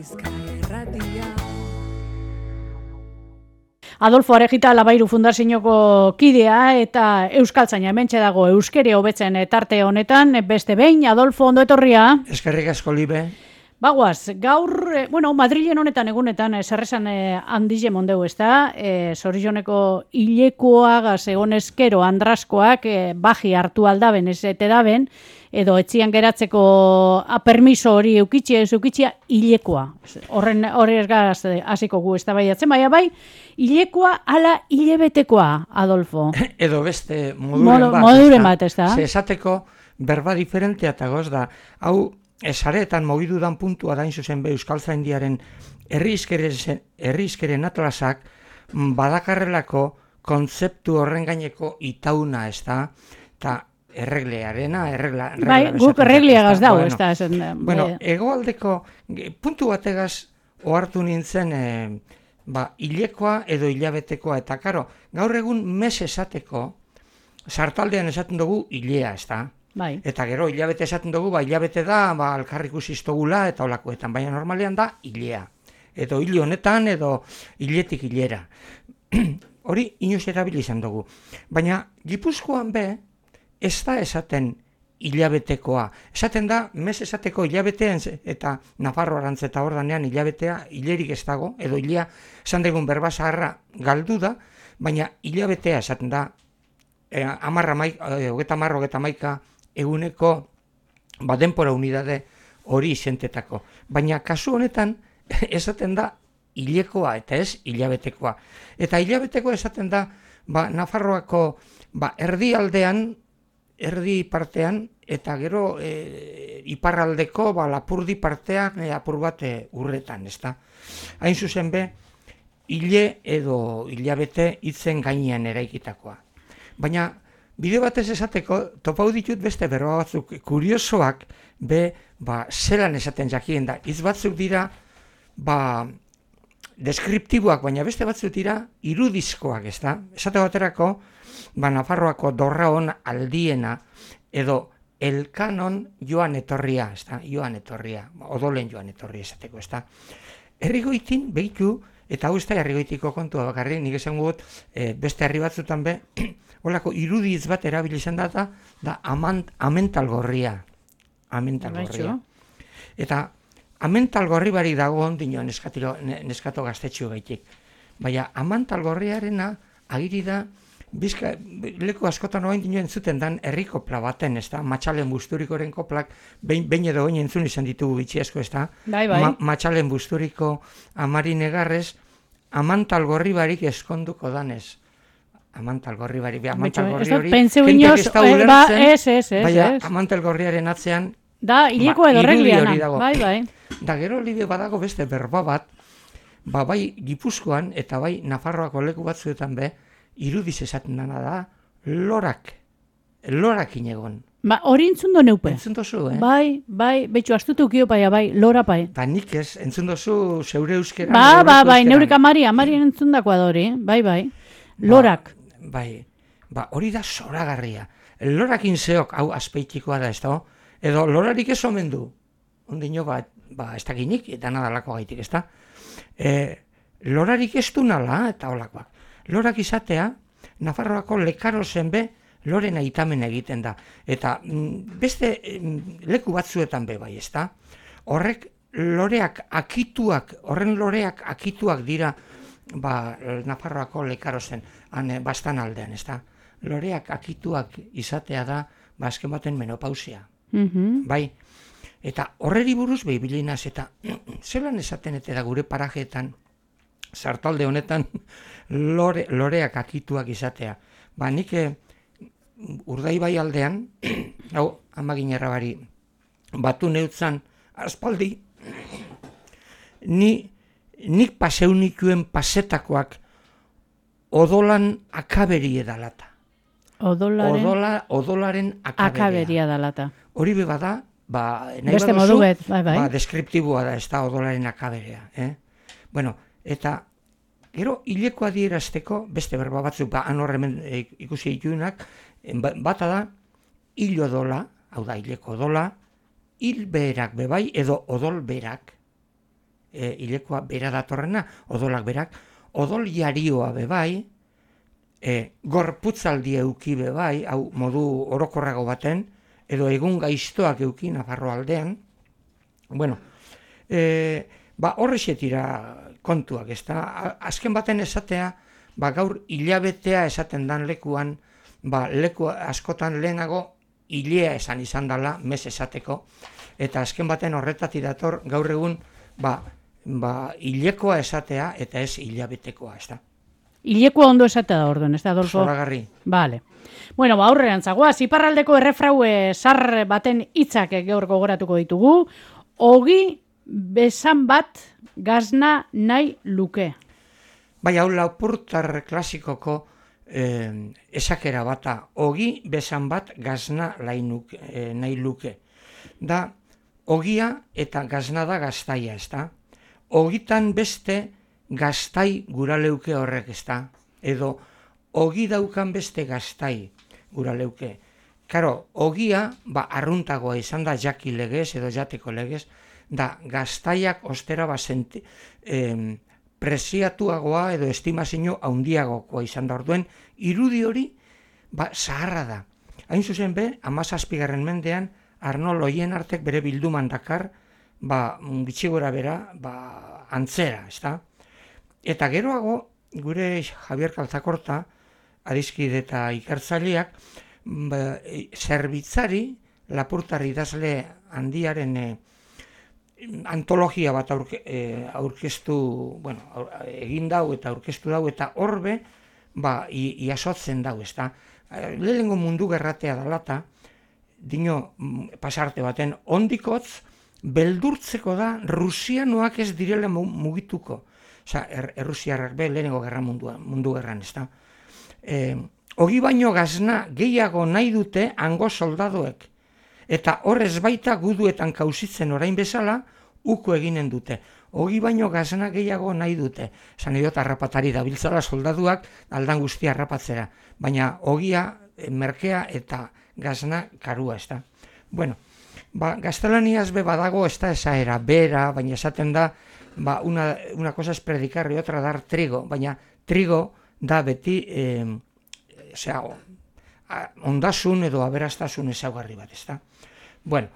Adolfo Arejita Labairu Fundazioko kidea eta euskaltzaina hementxe dago euskere hobetzen tarte honetan, beste behin, Adolfo, ondo etorria. Eskerrik asko, Libe. Bagoaz, gaur, Madrilen honetan egunetan zerrezan handile mondeu, ezta? Zorizoneko hilekoagaz egonezkero andraskoak baji hartu aldaben, ez ete daben, edo etzian geratzeko permiso hori eukitxia hilekoa. Horri esgaz hasiko gu eztabaidatzen, bai, hilekoa ala hilebetekoa, Adolfo. Edo beste moduren bat, ezta? Esateko berba diferentea eta goz da, hau esaretan mogidudan puntua dain zuzen be Euskaltzaindiaren herrizkeren atlasak badakarrelako kontzeptu horren gaineko itauna, ez da, eta erreglearena, bai, guk erregliagaz dau, ez da. Bueno, hegoaldeko puntu bategaz ohartu nintzen hilekoa edo hilabetekoa, eta karo, gaur egun mes esateko, sartaldean esaten dugu hilea, ez da. Bai. Eta gero hilabete esaten dugu, hilabete da, alkarrik usiztogula eta olakoetan, baina normalean da hilea. Edo hile honetan, edo hiletik hilera. Hori inoz erabili izan dugu. Baina Gipuzkoan be, ez da esaten hilabetekoa. Esaten da, mes esateko hilabetean, eta Nafarroarantz eta ordanean hilabetea, hilerik ez dago, edo hilea, esan dugun berba zaharra galdu da, baina hilabetea esaten da, hogeta maika, eguneko denpora unidade hori izentetako. Baina kasu honetan esaten da hilekoa eta ez hilabetekoa. Eta hilabetekoa esaten da Nafarroako erdialdean, erdi partean, eta gero iparraldeko Lapurdi partean apur bat urretan, ezta. Hain zuzen be, hile edo hilabete hitzen gainean eraikitakoa. Baina bideo batez esateko, topau ditut beste berba batzuk kuriosoak, zelan esaten jakien da. Hitz batzuk dira, deskriptiboak, baina beste batzuk dira irudizkoak, ez da? Esate baterako, Nafarroako dorraon aldiena, edo elkanon joan etorria, ez da? Joan etorria, odolen joan etorria esateko, ez da? Herrigoitin, behitu, eta hau ez da herrigoitiko kontua bakarrik, nik esan gut, beste herri batzutan be, holako irudiz bat erabili izan da amental gorria. Amental gorria. Eta amental gorri barik dago ondino neskato gaztetxu gaitik. Baina amental gorriarena agiri da, leku askotan oain dino entzuten dan herrikopla baten, ez da, Matxalen Busturikoren koplak, behin edo oin entzun izan ditugu bitxiasko, ez da. Bai. Matxalen Busturiko amari negarrez, amantal gorri barik eskonduko danez. Amantal gorri hori, jentek ez da ulertzen, baina amantal gorriaren atzean da, hilekoa edo regliana, bai. Da gero libe badago beste berba bat, bai Gipuzkoan eta bai Nafarroako leku batzuetan be, irudiz esaten dana da, lorak inegon. Hori entzundo neupe. Entzundozu, Bai, betxu astutukio bai, lora pai. Nik ez, entzundozu zeure euskera. Bai, neurik amarien entzundakoa da hori, bai. Lorak. Bai, hori da zoragarria. Lorakin zeok, hau azpeitikoa da, ez da? Edo lorarik ez omen du. Ondino, ez dakinik, eta nadalako gaitik, ez da? Lorarik ez du nala, eta holakoak. Lorak izatea, Nafarroako lekarozen be, loren aitamen egiten da. Eta beste leku batzuetan be bai, ez da? Horren loreak akituak dira, Nafarroako lekarozen, bastan aldean, ez da? Loreak akituak izatea da, azken baten menopausia. Bai, eta horreri buruz behibilinaz, eta zelan esaten eta da gure parajeetan, sartalde honetan, loreak akituak izatea. Nik Urdaibai aldean, hau, amaginerra bari, batu neutzan, aspaldi, nik paseunikuen pasetakoak odolan akaberi edalata. Odolaren akaberia dalata. Hori bada, beste modu bet, bai. Deskriptiboa da, ez da odolaren akaberia. Bueno, eta gero hilekoa adierazteko, beste berba batzuk, han horremen ikusi dituenak, bata da, hil odola, hau da, hileko odola, hil beherak bebai, edo odol beherak, hilekoa bera datorrena, odolak berak, odol jarioa bebai, gorputzaldi euki bebai, hau modu orokorrago baten, edo egun gaiztoak euki Nafarro aldean, bueno, horrexetira kontuak, ez da, azken baten esatea, gaur hilabetea esaten dan lekuan, leku askotan lehenago hilea esan izan dela, mes esateko, eta azken baten horretatik dator gaur egun, hilekoa esatea eta ez hilabetekoa, ez da. Hilekoa ondo esatea da orduan, ez da, Adolfo? Zoragarri. Vale. Bueno, aurrean zagoaz, iparraldeko errefraue zar baten hitzak gaur gogoratuko ditugu, ogi besan bat gazna nahi luke. Bai, hau Lapurtar klasikoko esakera bata, ogi besan bat gazna nahi luke. Da, ogia eta gazna da gaztaia, ez da? Ogitan beste gaztai gura leuke horrek, ez da? Edo, ogi daukan beste gaztai gura leuke. Karo, ogia, arruntagoa izan da jaki legez edo jateko legez, da gaztaiak ostera presiatuagoa edo estimazio handiagokoa izan da orduen, irudi hori zaharra da. Hain zuzen be, 17. mendean, Arno Loienartek bere bilduman dakar, gitxigora bera, antzera, ez da? Eta geroago, gure Javier Kaltzakorta, adiskide eta ikertzaileak, zerbitzari, Lapurtar idazle handiaren antologia bat aurkeztu, egin dau eta aurkeztu dau, eta horbe, iasotzen dau, ez da? Lehenengo mundu gerratea dalata, dino pasarte baten, ondikotz, beldurtzeko da, rusianoak ez direla mugituko. Osa, Errusiarrak lehenengo gerra mundu gerran, ez da? Ogi baino gazna gehiago nahi dute hango soldadoek. Eta horrez baita guduetan kausitzen orain bezala, uko eginen dute. Ogi baino gazna gehiago nahi dute. Esan edot, harrapatari dabiltzala soldaduak aldan guztia harrapatzera. Baina ogia, merkea eta gazna karua, ez da. Bueno, gaztelaniaz badago ez da esaera, bera, baina esaten da, una cosa es predicar y otra dar trigo, baina trigo da beti, ondasun edo aberastasun ezaugarri bat, ez da. Bueno,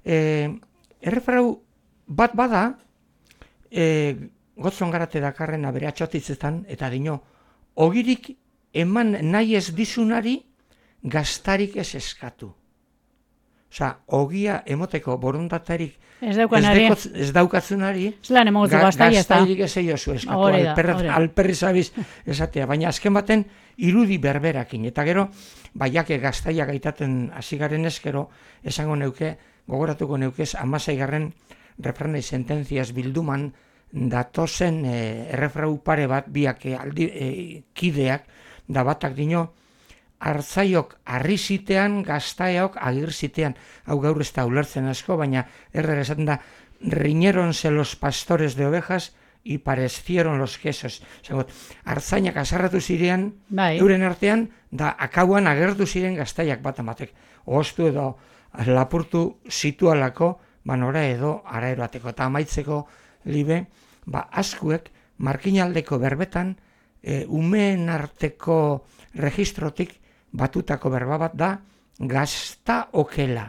errefrau bat bada, gotzon garate dakarren aberatxotitzetan, eta dino, ogirik eman nahi ez dizunari, gaztarik ez eskatu. Osa, ogia emoteko borondatarik ez daukatzunari, gaztairik ez eiozu eskatu, alperri zabiz esatea, baina azken baten irudi berberakin. Eta gero, jake gaztaia gaitaten hasi garen eskero, esango neuke, gogoratuko neukez, 16. refranei sententziaz bilduman datozen errefrau pare bat biak kideak, da batak dino, hartzaiok harri zitean, gaztaeok agir zitean. Hau gaur ez da ulertzen asko, baina errera esaten da, riñeronse los pastores de ovejas y parecieron los quesos. Hartzainak azarratu zirean, euren artean, da akauan agertu ziren gaztaiak bat amatek. Ooztu edo lapurtu zitualako, nora edo ara eroateko. Eta amaitzeko libe, askuek markinaldeko berbetan, umeen arteko registrotik batutako berba bat da gazta okela.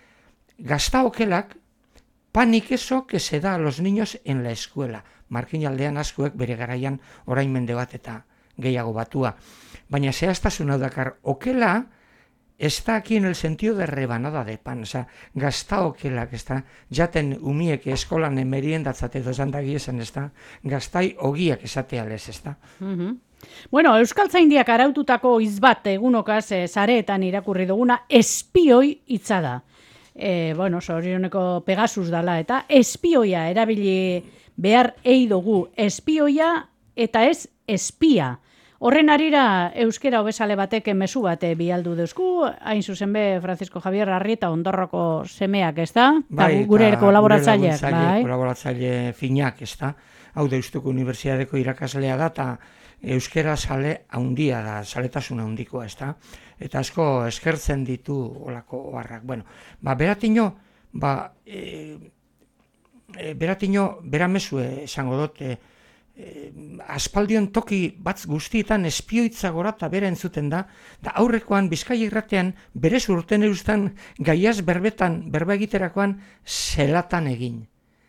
Gazta okelak panik eso que se da a los niños en la escuela. Markinaldean askuek bere garaian orain mende bat eta gehiago batua. Baina zehaztasun hau dakar, okela está aquí en el sentido de rebanada de pan. Osa, gazta okelak, ez da, jaten umiek eskolan meriendatzat edo zandagi esan, ez da, gaztai ogiak esatea lez, ez da. Bueno, Euskaltzaindiak araututako hitz bat egunokaz sareetan irakurri duguna espioi hitza da. Zorioneko Pegasus dala eta espioia erabili behar dugu. Espioia eta ez espia. Horren arira euskera hobesale batek mezu bat bialdu deusku, hain zuzen be Francisco Javier Arrieta Ondorroko semeak, ez da? Gure kolaboratzaileak. Kolaboratzaile finak, ez da? Hau Deustuko Unibertsitateko irakaslea da, eta euskera sale handia da, saletasun handikoa, ez da? Eta asko eskertzen ditu olako oharrak. Bueno, beratino, beratino, beramezue esango dut, aspaldion toki batz guztietan espioitza gora eta bera entzuten da aurrekoan Bizkaia Irratean bere urten eustan gaiaz berba egiterakoan zelatan egin,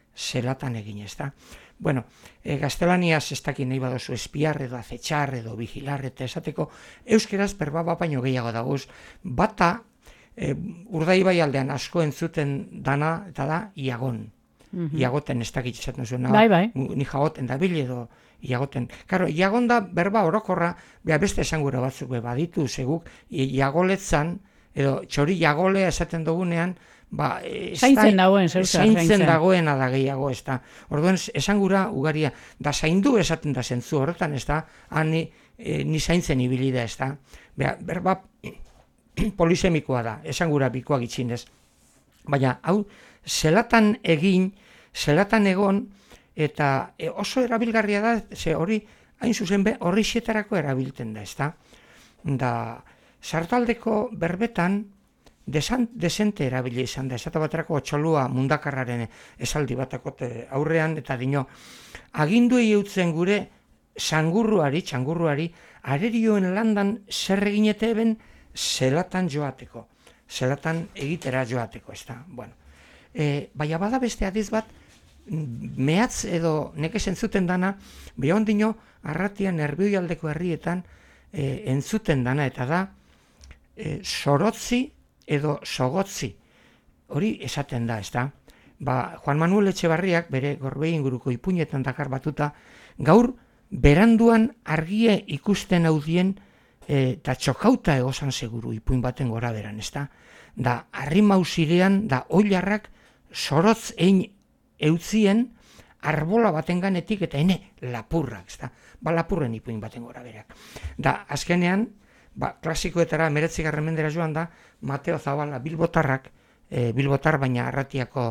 ez da. Bueno, gaztelaniaz ez dakit nahi badozu espiar edo acechar edo vigilar eta esateko euskeraz berba baino gehiago dagoz. Bata, Urdaibai aldean asko entzuten dana eta da iagon. Iagoten ez dakit esaten zuena, ni jagoten da bil edo iagoten. Karo, iagon da berba orokorra, beste esangura batzuk baditu, seguk, iagoletzan, edo txori iagolea esaten dugunean, zaintzen dagoen, zaintzen dagoena da gehiago, ez da. Orduan, esangura ugaria, da zaindu esaten da zentzu horretan, ez da, ni zaintzen ibili da, ez da. Berba polisemikoa da, esangura bikoak itxinez. Baina, hau, zelatan egin, zelatan egon, eta oso erabilgarria da, ze hori, hain zuzen horri xetarako erabilten da, ez da. Da, sartaldeko berbetan, desente erabili izan da, esate baterako otxolua mundakarraren esaldi batakote aurrean, eta dino, aginduei eutzen gure txangurruari, arerioen landan zer eginete eben zelatan joateko, zelatan egitera joateko, ez da, bueno. Baina bada beste adiz bat, mehatz edo nekez entzuten dana, behon dino, arratian Nerbioi-aldeko herrietan entzuten dana, eta da, sorotzi edo sogotzi, hori esaten da, ez da. Juan Manuel Etxebarriak, bere Gorbei inguruko ipuinetan dakar batuta, gaur beranduan argie ikusten haudien, eta txokauta egozan seguru ipuin baten gora beran, ez da. Da, arrimauzirean, da, oilarrak, sorotz egin eutzien arbola baten ganetik eta lapurrak, ez da, lapurren ipuin baten gora berak. Da, azkenean, klasikoetara 19. mendera joan da, Mateo Zabala bilbotarrak, bilbotar baina arratiako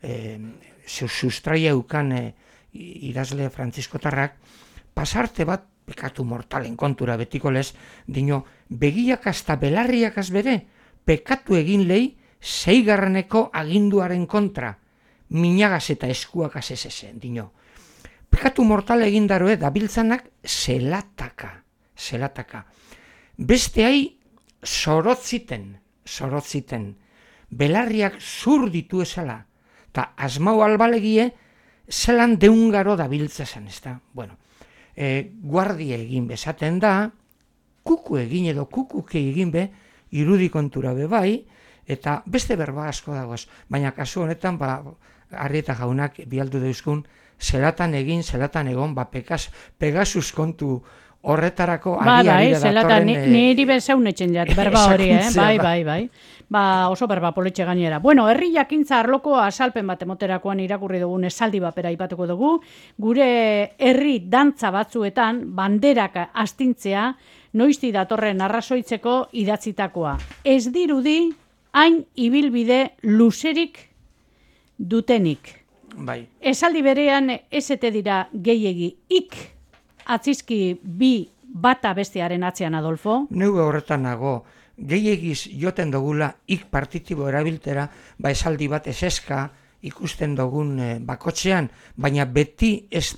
sustraia eukan idazle frantziskotarrak, pasarte bat, pekatu mortalen kontura betiko lez, dino, begiak hasta belarriak azbere, pekatu egin lehi, 6. aginduaren kontra, minagaz eta eskuak azezezen, dino. Pekatu mortale egin daroe, dabiltzanak zelataka. Besteai sorotziten, belarriak zur ditu esala, eta asmau albalegie, zelan deungaro dabiltzazan, ez da. Bueno, guardia egin bezaten da, kuku egin edo kukuke egin be, irudi kontura be bai, eta beste berba asko dagoz, baina kasu honetan, Arrieta jaunak bialdu deuzkun, zelatan egin, zelatan egon, Pegasus kontu horretarako ari datorren... Niri bezaunetxen jat, berba hori, bai. Oso berba politxe gainera. Bueno, herri jakintza arloko asalpen bat emoterakoan irakurri dugun esaldi bapera ipatuko dugu, gure herri dantza batzuetan banderak astintzea, noizti datorren arrazoitzeko idatzitakoa. Ez dirudi, hain ibilbide luzerik dutenik. Bai. Esaldi berean esete dira gehiegi atzizki bi bata bestearen atzean, Adolfo? Neu horretan nago, gehiagiz joten dugula partitibo erabiltera, esaldi bat eseska ikusten dugun bakotxean, baina beti ez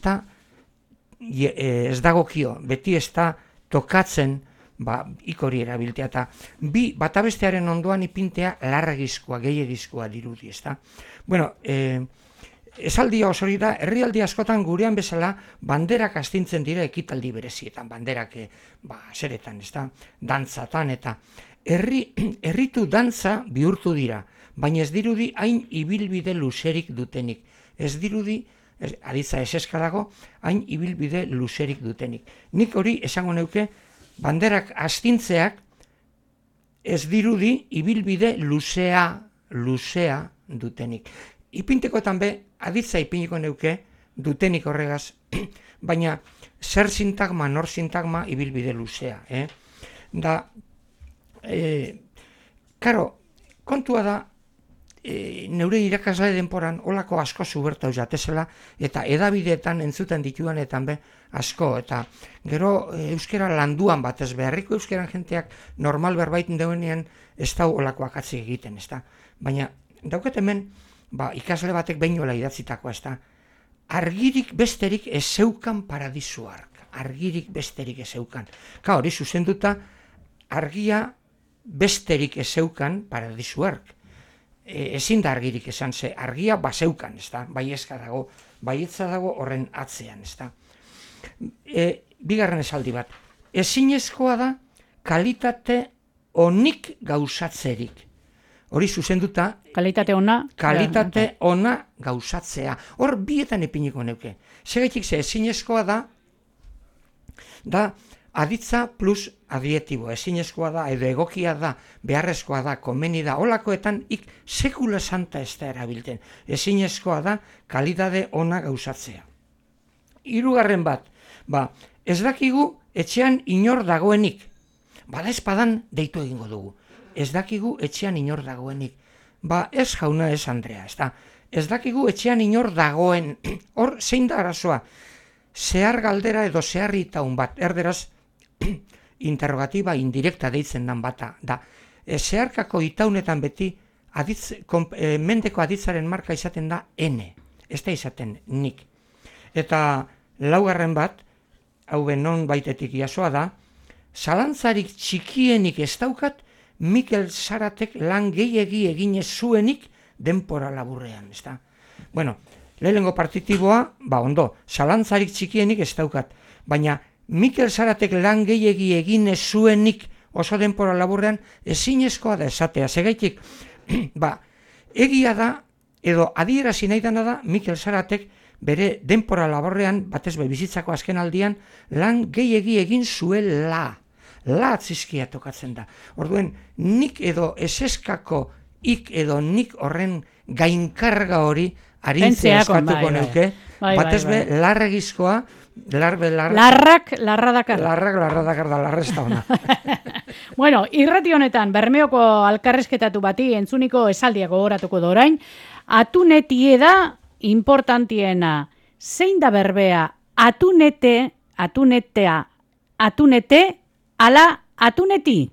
dagokio, beti ez da tokatzen hori erabiltea, eta bi bata bestearen ondoan ipintea larragizkoa, gehiagizkoa dirudi, ez da. Bueno, esaldia osori da, herrialdi askotan gurean bezala banderak astintzen dira ekitaldi berezietan, banderak zeretan, ez da, dantzatan, eta herritu dantza bihurtu dira, baina ez dirudi hain ibilbide luzerik dutenik, ez dirudi, aditza eseska dago, hain ibilbide luzerik dutenik. Nik hori esango neuke, banderak astintzeak ez dirudi ibilbide luzea dutenik. Ipintekoetan be, aditza ipiniko neuke dutenik horregaz, baina zer sintagma, nor sintagma ibilbide luzea. Da, karo, kontua da, neure irakasle denporan olako asko zubertau jatezela, eta edabideetan entzuten dituanetan be asko, eta gero euskera landuan batez beharriko euskeran jenteak normal berbaiten deuenean ez da olakoak atzik egiten, ez da. Baina dauket hemen ikasle batek beinola idatzitakoa, ez da, argirik besterik ez zeukan paradisu hark, argirik besterik ez zeukan. Hori zuzenduta, argia besterik ez zeukan paradisu hark. Ezin da argirik esan ze, argia bazeukan, ez da, baietza dago horren atzean, ez da. Bigarren esaldi bat, ezinezkoa da kalitate onik gauzatzerik. Hori zuzenduta, kalitate ona gauzatzea. Hor bietan ipiniko neuke. Segaitik ze ezinezkoa da aditza plus adietibo. Ezinezkoa da, edo egokia da, beharrezkoa da, komeni da, holakoetan sekula santa ez da erabilten. Ezinezkoa da kalitate ona gauzatzea. Hirugarren bat, ez dakigu etxean inor dagoenik. Bada espadan deitu egingo dugu. Ez dakigu etxean inor dagoenik. Ez jauna, ez Andrea, ez da. Ez dakigu etxean inor dagoen. Hor, zein da arazoa? Zehar galdera edo zehar itaun bat, erderaz, interrogatiba indirekta deitzen dan bata. Da, zeharkako itaunetan beti, mendeko aditzaren marka izaten da ene. Ez da izaten nik. Eta laugarren bat, hau non baitetik jasoa da, zalantzarik txikienik ez daukat, Mikel Zaratek lan gehiegi eginez zuenik denpora laburrean, ez da. Bueno, lehenengo partitiboa, ondo, zalantzarik txikienik ez daukat, baina Mikel Zaratek lan gehiegi eginez zuenik oso denpora laburrean ezinezkoa da esatea. Segaitik, egia da, edo adierazi nahi dana da, Mikel Zaratek bere denpora laburrean, batez bizitzako azken aldian, lan gehiegi egin zuela. La atzizkia tokatzen da. Orduen, nik edo eseskako edo nik horren gainkarga hori arintzea eskatuko neuke. Batez be, larregizkoa, larrak dakar da, larrez da ona. Bueno, irrati honetan, Bermeoko alkarrezketatu bati entzuniko esaldiak gogoratuko da orain, atunetie da importantiena. Zein da berbea? Atunete, ala atuneti.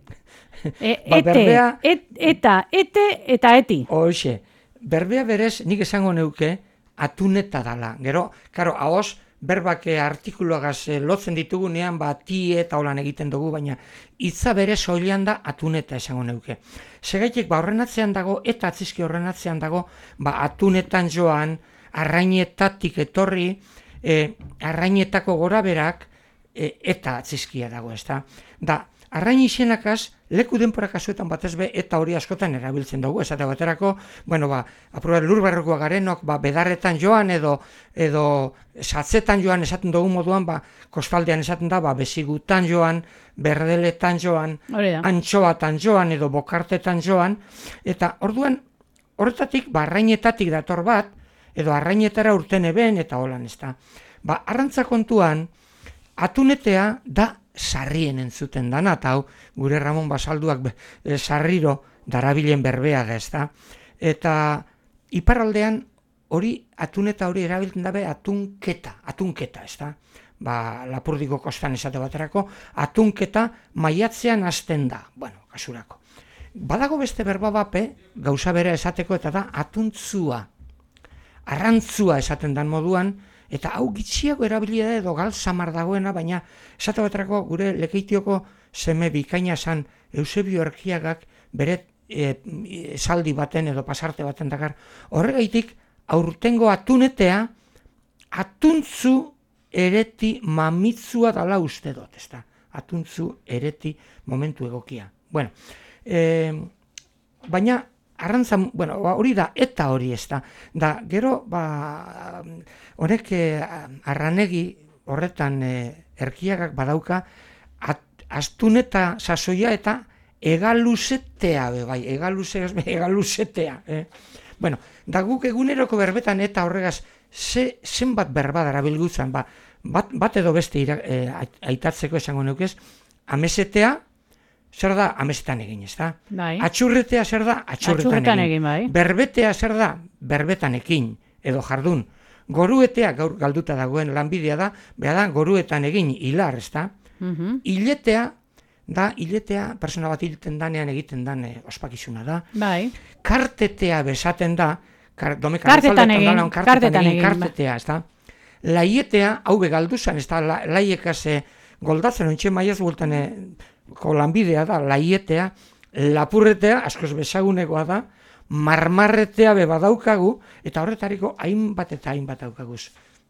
Eta eti. Hoxe, berbea berez nik esango neuke atuneta dala. Gero, karo, ahoz, berbak artikuluagaz lotzen ditugunean, ti eta holan egiten dugu, baina hitza berez soilean da atuneta esango neuke. Segaitik, horren atzean dago, eta atzizki horren atzean dago, atunetan joan, arrainetatik etorri, arrainetako gora berak, eta atzizkia dago, ez da. Da, arrain izenakaz, leku denpora kasuetan batez be, eta hori askotan erabiltzen dugu, esate baterako, aprobat lurbarrokoa garenok, bedarretan joan, edo satzetan joan esaten dugu moduan, kostaldean esaten da, bezigutan joan, berdeletan joan, antxoatan joan, edo bokartetan joan, eta orduan, horretatik, arrainetatik dator bat, edo arrainetara urten eben, eta holan, ez da. Arrantza kontuan, atunetea da sarrien entzuten dana, eta hau, gure Ramon Basalduak sarriro darabilen berbea da, ez da. Eta iparraldean hori, atuneta hori erabiltzen dabe atunketa, ez da. Lapurdiko kostan esate baterako, atunketa maiatzean hasten da, kasurako. Badago beste berba bape, gauza bera esateko, eta da atuntzua, arrantzua esaten dan moduan, eta hau gitxiago erabilia da edo galtzamar dagoena, baina esate baterako gure Lekeitioko seme bikaina zan Eusebio Erkiagak bere esaldi baten edo pasarte baten dakar. Horregaitik, aurtengo atunetea, atuntzu ereti mamitzua dala uste dut, ez da. Atuntzu ereti momentu egokia. Bueno, baina, arrantzan, hori da, eta hori ez da. Da, gero, honek arranegi horretan Erkiagak badauka, astuneta sasoia eta egaluzetea, egaluzetea. Da guk eguneroko berbetan eta horregaz, zenbat berba darabilgutzen, bat edo beste aitatzeko esango neukez, amesetea, zer da, amesetan egin, ez da? Atxurretea zer da, atxurretan egin. Berbetea zer da, berbetan ekin, edo jardun. Goruetea, gaur galduta dagoen lanbidea da, beha da, goruetan egin, hilar, ez da? Hiletea, persona bat hilten danean egiten dan ospakizuna da. Kartetea besaten da, Kartetan egin, kartetea, ez da. Laietea, hau begaldu zen, ez da, laiekaz goldatzen, ontxe maiaz bultan lanbidea da, laietea, lapurretea, askoz bezagunekoa da, marmarretea bebadaukagu, eta horretariko hainbat eta hainbat daukaguz.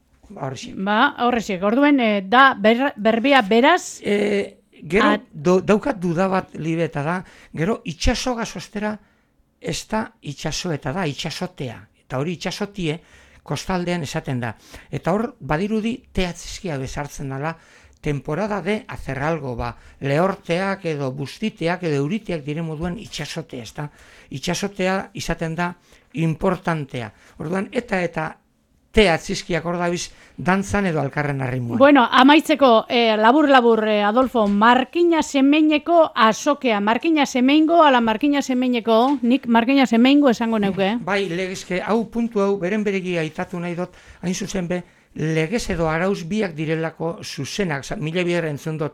Horreziek, orduen, da berbea beraz... Gero, daukat duda bat libeta da, gero itxasoga sostera ez da itxasoeta da, itxasotea. Eta hori itxasotie kostaldean esaten da. Eta hor, badirudi teatzizkia bezartzen dela, temporada de hacer algo, lehorteak edo bustiteak edo euriteak dire moduan itxasotea, ez da. Itxasotea izaten da importantea. Orduan, eta teatzizkiak hor dabiz dantzan edo alkarren arrimuan. Bueno, amaitzeko, labur, Adolfo, Markina Semeineko azokea. Markina Semeingo, ala Markina Semeineko, nik Markina Semeingo esango neuke. Bai, legezke, puntu hau, beren beregi aitatu nahi dut, hain zuzen be, legez edo arauz biak direlako zuzenak, mila bier entzun dut,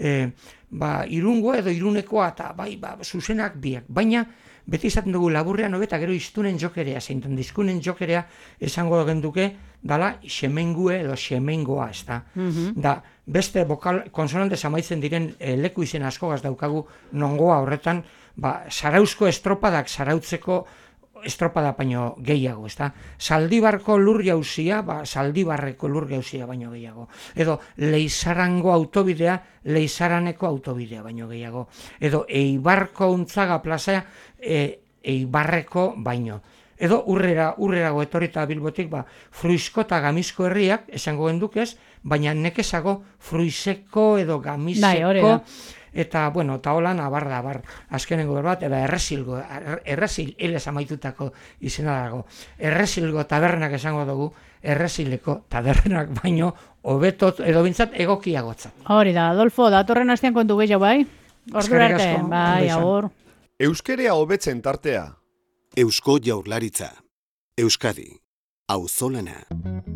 irungo edo irunekoa, eta zuzenak biak, baina, beti izaten dugu laburrean hobeta gero iztunen jokerea, zeinten dizkunen jokerea esango genduke, dala xemengue edo xemengoa, ez da. Da, beste konsonantez amaitzen diren leku izen askogaz daukagu nongoa horretan, zarauzko estropadak zarautzeko estropada baino gehiago, ez da. Zaldibarko lur jauzia, Zaldibarreko lur jauzia baino gehiago. Edo Leizarango autobidea, Leizaraneko autobidea baino gehiago. Edo Eibarko Untzaga plazea, Eibarreko baino. Edo urrerago etorrita Bilbotik, Fruisko eta Gamizko herriak, esango gendukez, baina nekezago Fruiseko edo Gamizeko, eta, eta holan, abar, azkenengo berbat, eta errezil hilez amaitutako izena dago. Errezilgo tabernak esango dugu, errezileko tabernak baino, hobetot, edo bintzat, egokiagotzat. Hori da, Adolfo, datorren hastean kontu gehiago, bai? Ordura arte, bai, agur. Euskerea hobetzen tartea. Eusko Jaurlaritza. Euskadi. Auzolana.